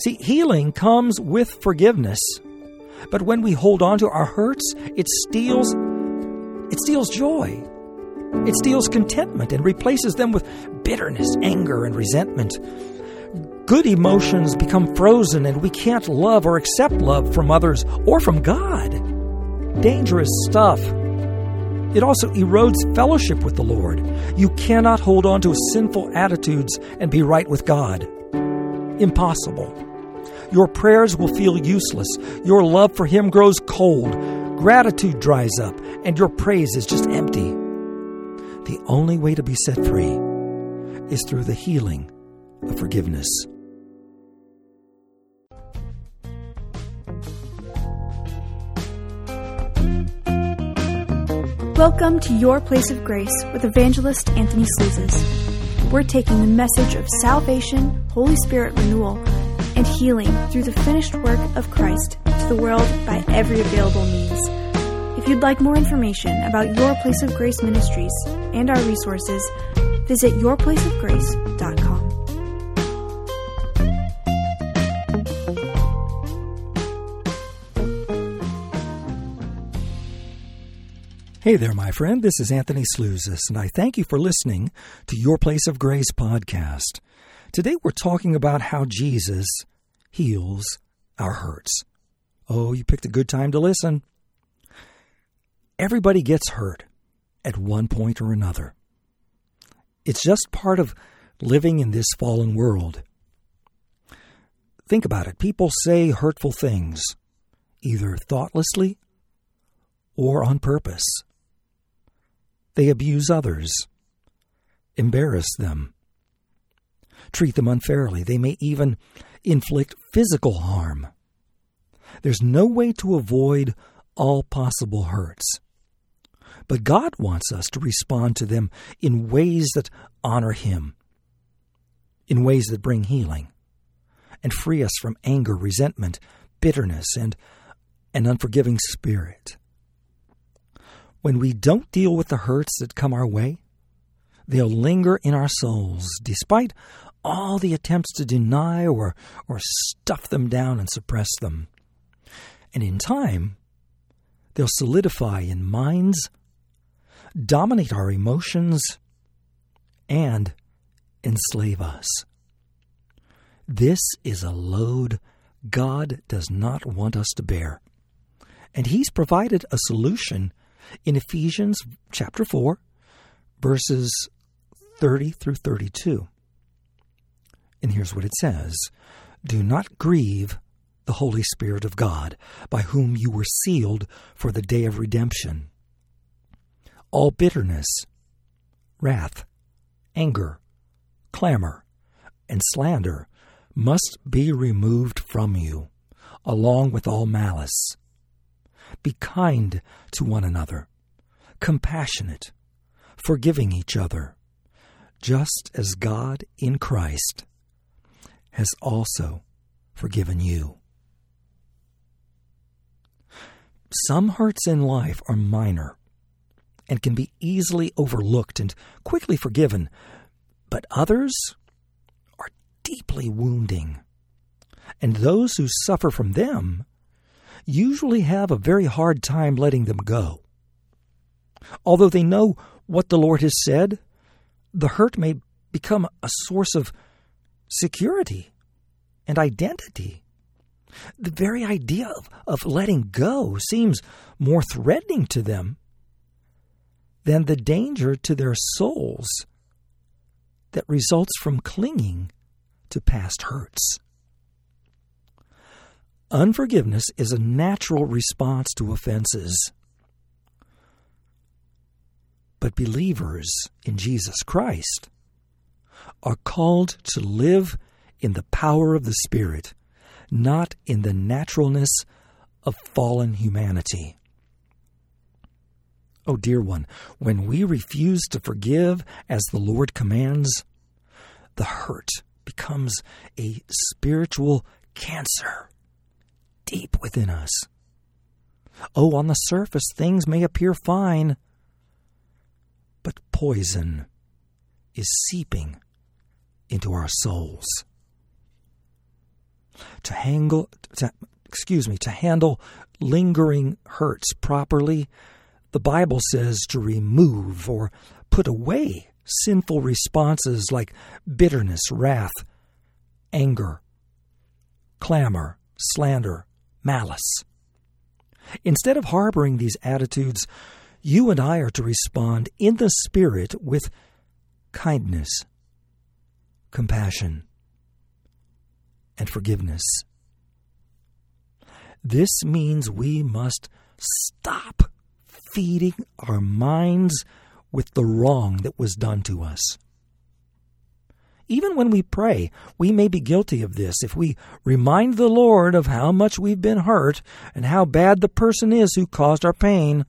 See, healing comes with forgiveness. But when we hold on to our hurts, it steals joy. It steals contentment and replaces them with bitterness, anger, and resentment. Good emotions become frozen, and we can't love or accept love from others or from God. Dangerous stuff. It also erodes fellowship with the Lord. You cannot hold on to sinful attitudes and be right with God. Impossible. Your prayers will feel useless. Your love for Him grows cold. Gratitude dries up, and your praise is just empty. The only way to be set free is through the healing of forgiveness. Welcome to Your Place of Grace with Evangelist Anthony Slouzes. We're taking the message of salvation, Holy Spirit renewal, and healing through the finished work of Christ to the world by every available means. If you'd like more information about Your Place of Grace Ministries and our resources, visit yourplaceofgrace.com. Hey there, my friend. This is Anthony Slouzes, and I thank you for listening to Your Place of Grace podcast. Today we're talking about how Jesus heals our hurts. Oh, you picked a good time to listen. Everybody gets hurt at one point or another. It's just part of living in this fallen world. Think about it. People say hurtful things, either thoughtlessly or on purpose. They abuse others, embarrass them, treat them unfairly. They may even inflict physical harm. There's no way to avoid all possible hurts. But God wants us to respond to them in ways that honor Him, in ways that bring healing, and free us from anger, resentment, bitterness, and an unforgiving spirit. When we don't deal with the hurts that come our way, they'll linger in our souls, despite all the attempts to deny or stuff them down and suppress them. And in time, they'll solidify in minds, dominate our emotions, and enslave us. This is a load God does not want us to bear. And He's provided a solution in Ephesians chapter 4, verses 30 through 32. And here's what it says. Do not grieve the Holy Spirit of God, by whom you were sealed for the day of redemption. All bitterness, wrath, anger, clamor, and slander must be removed from you, along with all malice. Be kind to one another, compassionate, forgiving each other, just as God in Christ has also forgiven you. Some hurts in life are minor and can be easily overlooked and quickly forgiven, but others are deeply wounding, and those who suffer from them usually have a very hard time letting them go. Although they know what the Lord has said, the hurt may become a source of security and identity. The very idea of letting go seems more threatening to them than the danger to their souls that results from clinging to past hurts. Unforgiveness is a natural response to offenses. But believers in Jesus Christ are called to live in the power of the Spirit, not in the naturalness of fallen humanity. Oh, dear one, when we refuse to forgive as the Lord commands, the hurt becomes a spiritual cancer deep within us. Oh, on the surface, things may appear fine, but poison is seeping into our souls. to handle lingering hurts properly, the Bible says to remove or put away sinful responses like bitterness, wrath, anger, clamor, slander, malice. Instead of harboring these attitudes, you and I are to respond in the Spirit with kindness, compassion, and forgiveness. This means we must stop feeding our minds with the wrong that was done to us. Even when we pray, we may be guilty of this if we remind the Lord of how much we've been hurt and how bad the person is who caused our pain.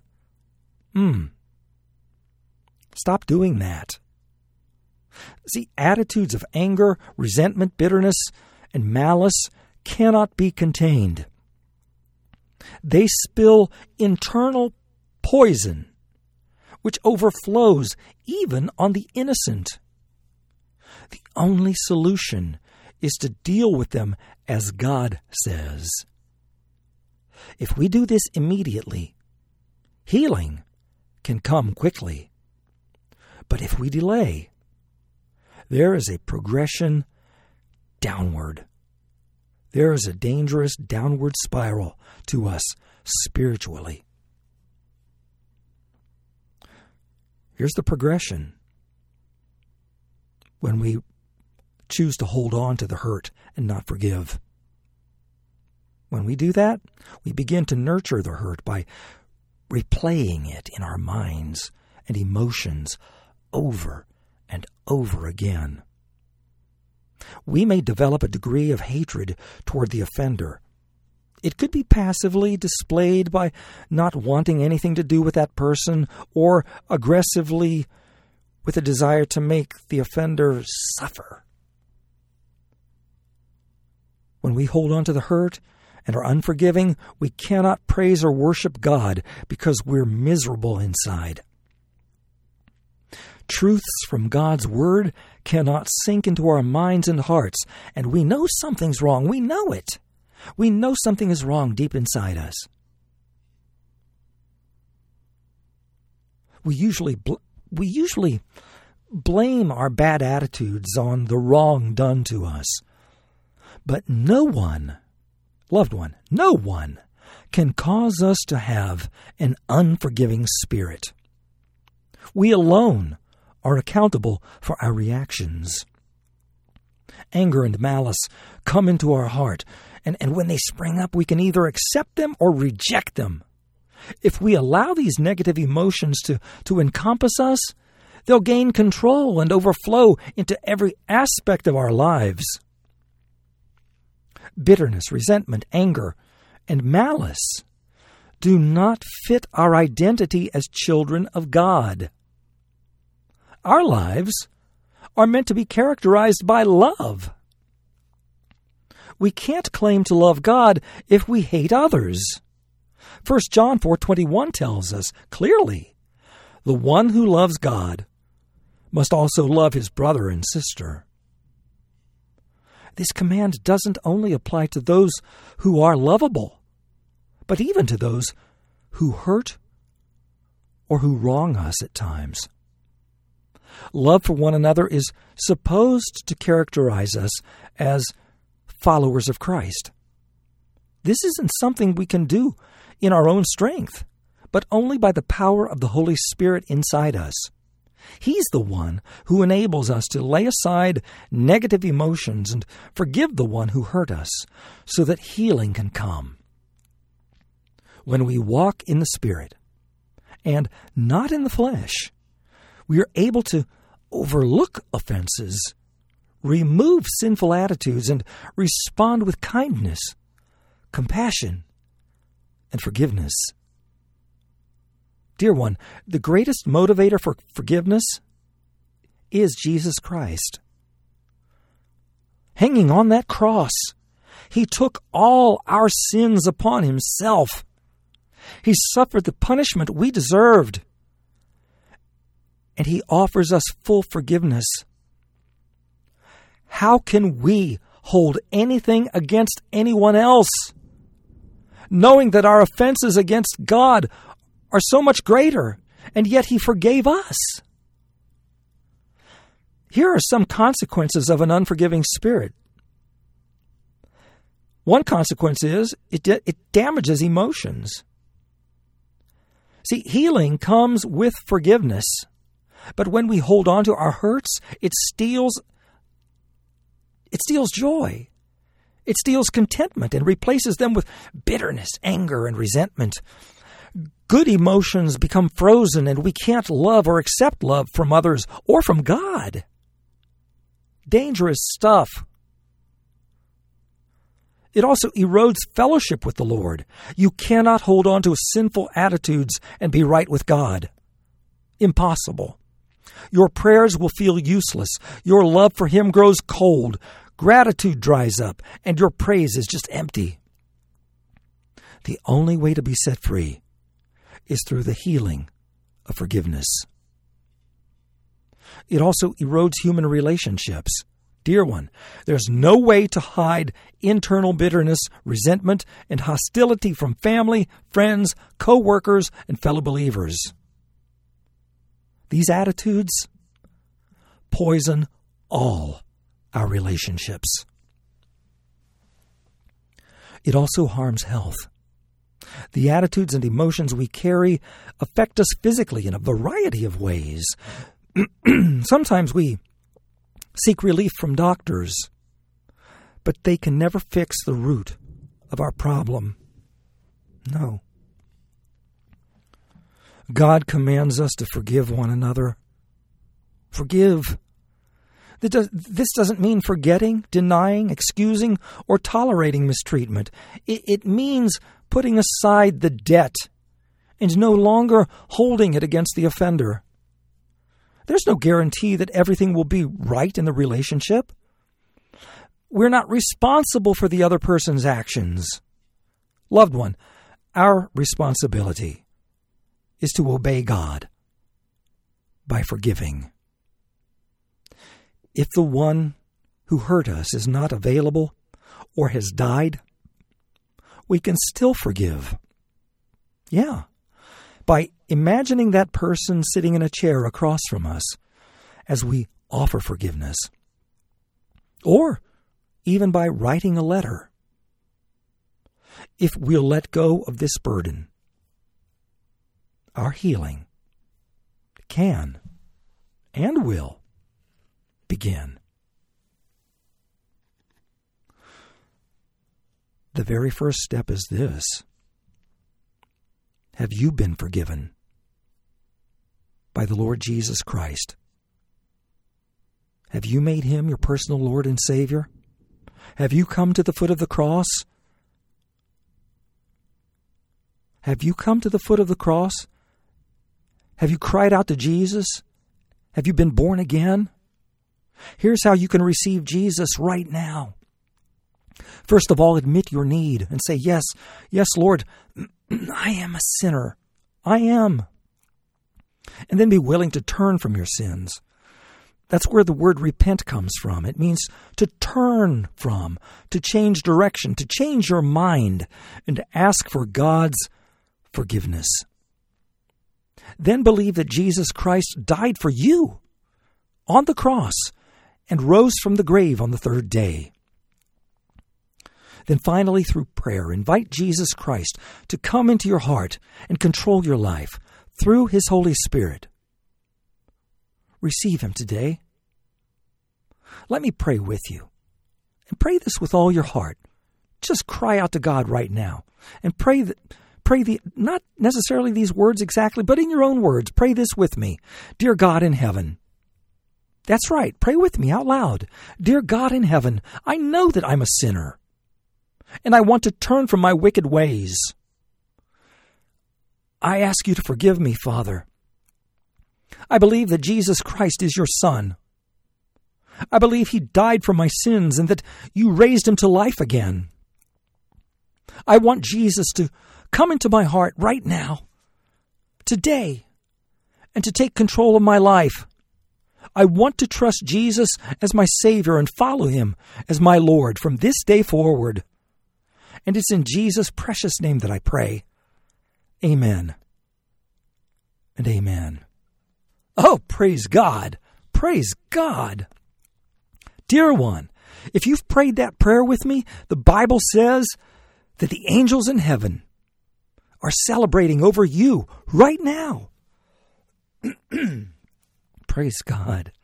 Stop doing that. See, attitudes of anger, resentment, bitterness, and malice cannot be contained. They spill internal poison, which overflows even on the innocent. The only solution is to deal with them as God says. If we do this immediately, healing can come quickly. But if we delay, there is a progression downward. There is a dangerous downward spiral to us spiritually. Here's the progression. When we choose to hold on to the hurt and not forgive. When we do that, we begin to nurture the hurt by replaying it in our minds and emotions over and over again. We may develop a degree of hatred toward the offender. It could be passively displayed by not wanting anything to do with that person, or aggressively with a desire to make the offender suffer. When we hold on to the hurt and are unforgiving, we cannot praise or worship God because we're miserable inside. Truths from God's Word cannot sink into our minds and hearts, and we know something's wrong. We know it. We know something is wrong deep inside us. We usually blame our bad attitudes on the wrong done to us. But no one, loved one, no one can cause us to have an unforgiving spirit. We alone are accountable for our reactions. Anger and malice come into our heart, and when they spring up, we can either accept them or reject them. If we allow these negative emotions to encompass us, they'll gain control and overflow into every aspect of our lives. Bitterness, resentment, anger, and malice do not fit our identity as children of God. Our lives are meant to be characterized by love. We can't claim to love God if we hate others. 1 John 4:21 tells us clearly, the one who loves God must also love his brother and sister. This command doesn't only apply to those who are lovable, but even to those who hurt or who wrong us at times. Love for one another is supposed to characterize us as followers of Christ. This isn't something we can do in our own strength, but only by the power of the Holy Spirit inside us. He's the one who enables us to lay aside negative emotions and forgive the one who hurt us, so that healing can come. When we walk in the Spirit and not in the flesh, we are able to overlook offenses, remove sinful attitudes, and respond with kindness, compassion, and forgiveness. Dear one, the greatest motivator for forgiveness is Jesus Christ. Hanging on that cross, he took all our sins upon himself. He suffered the punishment we deserved, and he offers us full forgiveness. How can we hold anything against anyone else, knowing that our offenses against God are so much greater, and yet He forgave us. Here are some consequences of an unforgiving spirit. One consequence is it damages emotions. See, healing comes with forgiveness, but when we hold on to our hurts, it steals joy. It steals contentment and replaces them with bitterness, anger, and resentment. Good emotions become frozen, and we can't love or accept love from others or from God. Dangerous stuff. It also erodes fellowship with the Lord. You cannot hold on to sinful attitudes and be right with God. Impossible. Your prayers will feel useless. Your love for Him grows cold. Gratitude dries up, and your praise is just empty. The only way to be set free is through the healing of forgiveness. It also erodes human relationships. Dear one, there's no way to hide internal bitterness, resentment, and hostility from family, friends, co-workers, and fellow believers. These attitudes poison all our relationships. It also harms health. The attitudes and emotions we carry affect us physically in a variety of ways. Sometimes we seek relief from doctors, but they can never fix the root of our problem. No. God commands us to forgive one another. Forgive. This doesn't mean forgetting, denying, excusing, or tolerating mistreatment. It means putting aside the debt and no longer holding it against the offender. There's no guarantee that everything will be right in the relationship. We're not responsible for the other person's actions. Loved one, our responsibility is to obey God by forgiving. If the one who hurt us is not available or has died, we can still forgive. Yeah, by imagining that person sitting in a chair across from us as we offer forgiveness. Or even by writing a letter. If we'll let go of this burden, our healing can and will begin. The very first step is this. Have you been forgiven by the Lord Jesus Christ? Have you made Him your personal Lord and Savior? Have you come to the foot of the cross? Have you come to the foot of the cross? Have you cried out to Jesus? Have you been born again? Here's how you can receive Jesus right now. First of all, admit your need and say, yes, Lord, I am a sinner. I am. And then be willing to turn from your sins. That's where the word repent comes from. It means to turn from, to change direction, to change your mind, and to ask for God's forgiveness. Then believe that Jesus Christ died for you on the cross and rose from the grave on the third day. Then finally, through prayer, invite Jesus Christ to come into your heart and control your life through His Holy Spirit. Receive Him today. Let me pray with you. And pray this with all your heart. Just cry out to God right now. And pray not necessarily these words exactly, but in your own words. Pray this with me. Dear God in heaven. That's right. Pray with me out loud. Dear God in heaven, I know that I'm a sinner. And I want to turn from my wicked ways. I ask you to forgive me, Father. I believe that Jesus Christ is your Son. I believe He died for my sins and that you raised Him to life again. I want Jesus to come into my heart right now, today, and to take control of my life. I want to trust Jesus as my Savior and follow Him as my Lord from this day forward. And it's in Jesus' precious name that I pray. Amen and amen. Oh, praise God. Praise God. Dear one, if you've prayed that prayer with me, the Bible says that the angels in heaven are celebrating over you right now. Praise God.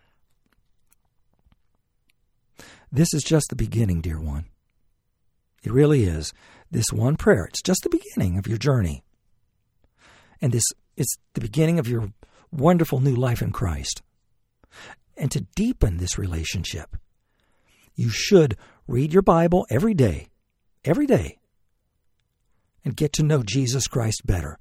This is just the beginning, dear one. It really is. This one prayer, it's just the beginning of your journey. And this is the beginning of your wonderful new life in Christ. And to deepen this relationship, you should read your Bible every day, and get to know Jesus Christ better.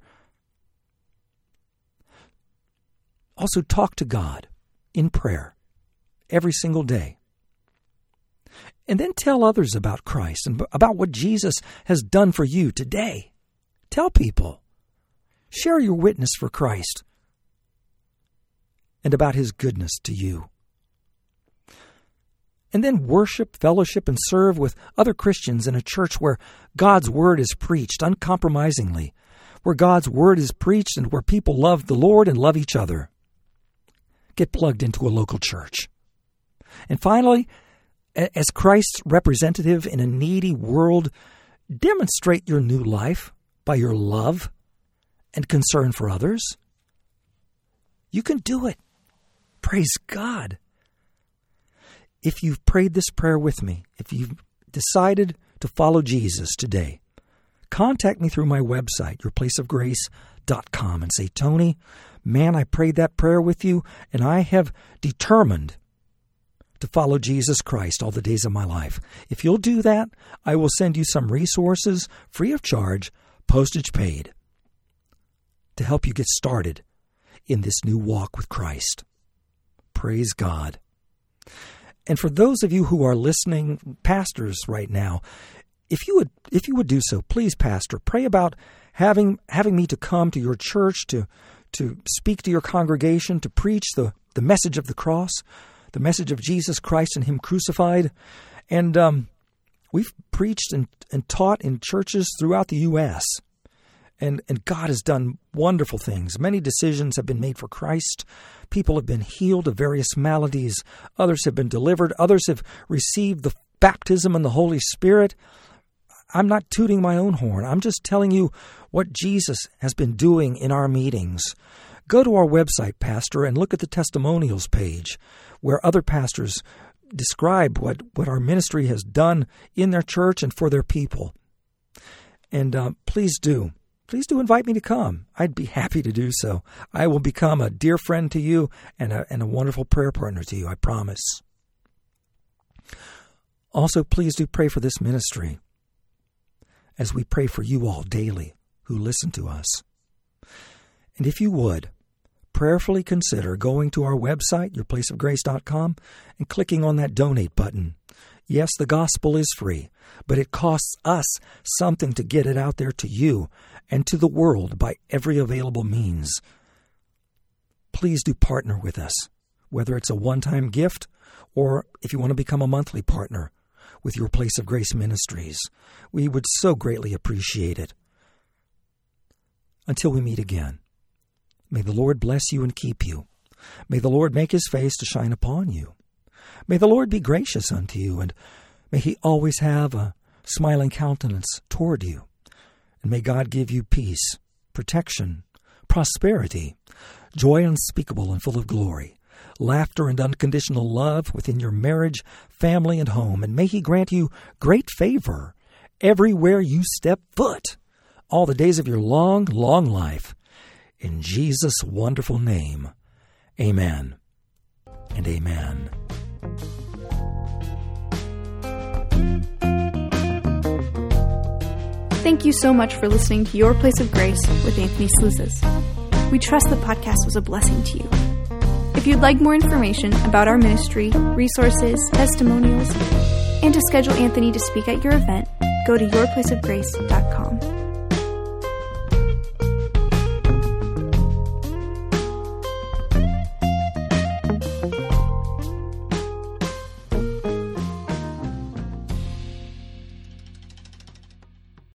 Also, talk to God in prayer every single day. And then tell others about Christ and about what Jesus has done for you today. Tell people. Share your witness for Christ and about His goodness to you. And then worship, fellowship, and serve with other Christians in a church where God's Word is preached uncompromisingly, where God's Word is preached and where people love the Lord and love each other. Get plugged into a local church. And finally, as Christ's representative in a needy world, demonstrate your new life by your love and concern for others. You can do it. Praise God. If you've prayed this prayer with me, if you've decided to follow Jesus today, contact me through my website, yourplaceofgrace.com, and say, Tony, man, I prayed that prayer with you, and I have determined to follow Jesus Christ all the days of my life. If you'll do that, I will send you some resources free of charge, postage paid, to help you get started in this new walk with Christ. Praise God. And for those of you who are listening, pastors right now, if you would do so, please, Pastor, pray about having me to come to your church to speak to your congregation, to preach the message of the cross, the message of Jesus Christ and Him crucified. And we've preached and taught in churches throughout the U.S., and God has done wonderful things. Many decisions have been made for Christ. People have been healed of various maladies. Others have been delivered. Others have received the baptism in the Holy Spirit. I'm not tooting my own horn. I'm just telling you what Jesus has been doing in our meetings. Go to our website, Pastor, and look at the testimonials page where other pastors describe what our ministry has done in their church and for their people. And please do invite me to come. I'd be happy to do so. I will become a dear friend to you and a wonderful prayer partner to you, I promise. Also, please do pray for this ministry as we pray for you all daily who listen to us. And if you would, prayerfully consider going to our website, yourplaceofgrace.com, and clicking on that donate button. Yes, the gospel is free, but it costs us something to get it out there to you and to the world by every available means. Please do partner with us, whether it's a one-time gift or if you want to become a monthly partner with Your Place of Grace Ministries. We would so greatly appreciate it. Until we meet again, may the Lord bless you and keep you. May the Lord make His face to shine upon you. May the Lord be gracious unto you, and may He always have a smiling countenance toward you. And may God give you peace, protection, prosperity, joy unspeakable and full of glory, laughter and unconditional love within your marriage, family, and home. And may He grant you great favor everywhere you step foot, all the days of your long, long life. In Jesus' wonderful name, amen and amen. Thank you so much for listening to Your Place of Grace with Anthony Slouzes. We trust the podcast was a blessing to you. If you'd like more information about our ministry, resources, testimonials, and to schedule Anthony to speak at your event, go to yourplaceofgrace.com.